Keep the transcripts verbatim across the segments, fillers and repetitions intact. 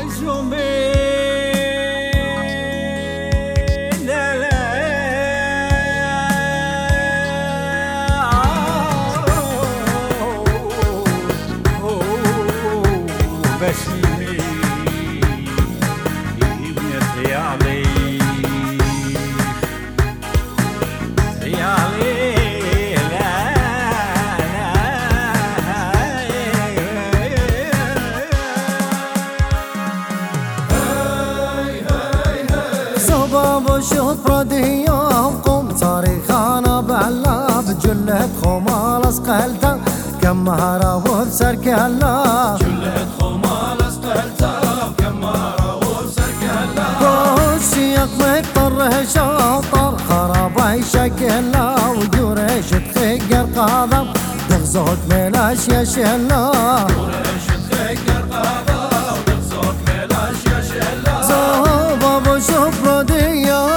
شوط ردية وقوم صريخانة بعلا بجلة خمال اسقلتا كم مهرة وبسركلا جلة خمال اسقلتا كم مهرة وبسركلا والسياق مضطر شاطر خرابي شكلا وجريش تخيقر قاضم دغزوك ملاش يا شلا جريش تخيقر قاضم دغزوك ملاش يا شلا زهبة بشوف ردية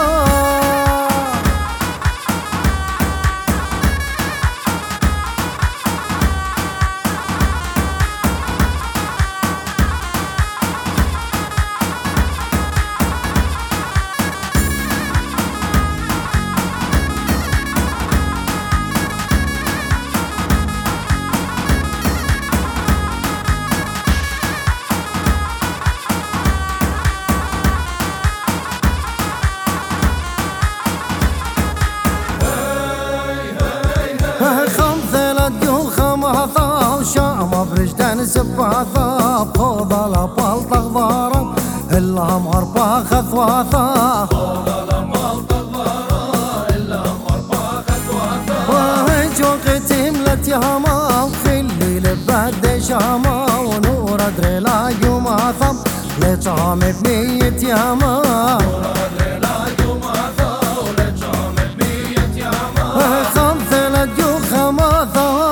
شامة برجدان سباثة بخوضة لبالطة غضارة إلا مربا خثواثة خوضة لبالطة غضارة إلا مربا خثواثة وهج وقتي ملت ياما خلي لباد شامة ونور أدري لا يوماثة لجام بنية ياما نور أدري لا يوماثة ولجام بنية ياما خمثة لديو خماثة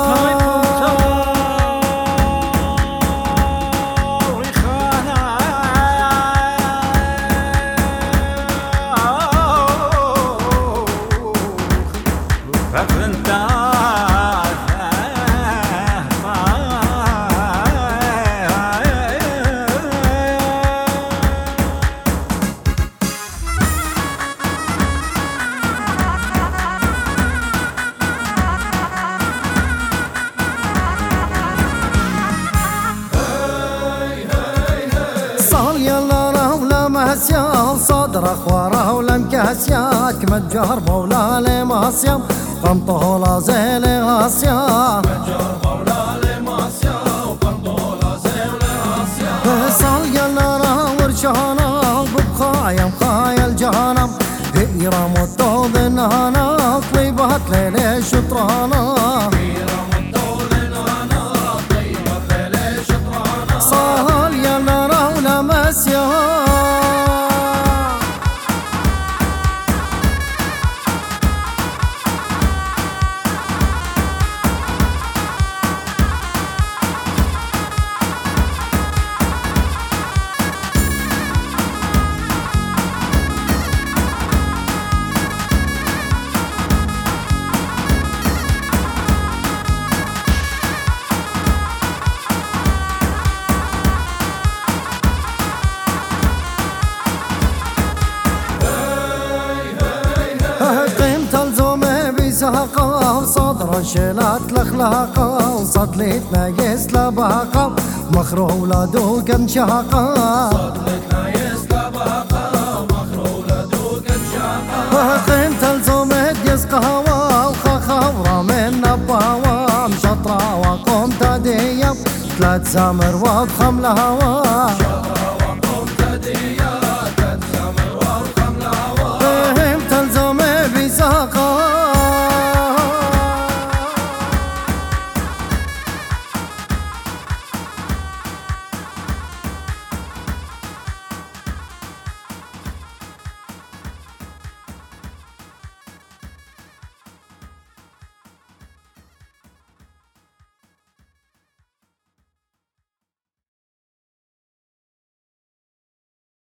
مهسيا صدر اخواره ولم كاسياك متجر بولا لماسيا قنطولا زيل غاسيا متجر بولا لماسيا وقنطولا زيل غاسيا صال يلا ورشانا ببخايا مخايا الجهانا هيرا مطوض النهانا طيبات ليلي شطرانا هيرا مطوض النهانا طيبات ليلي شطرانا صال يلا راولا ماسيا ساقا صدر شلات الاخلاقا وصدلتنا يسلباقا مخروله دوقا شاقا صدلتنا يسلباقا مخروله دوقا شاقا قيمت الزومد يسقهوا وخخورة من نباوة مشطرة وقوم تدية ثلاث سامر وضخم الهوا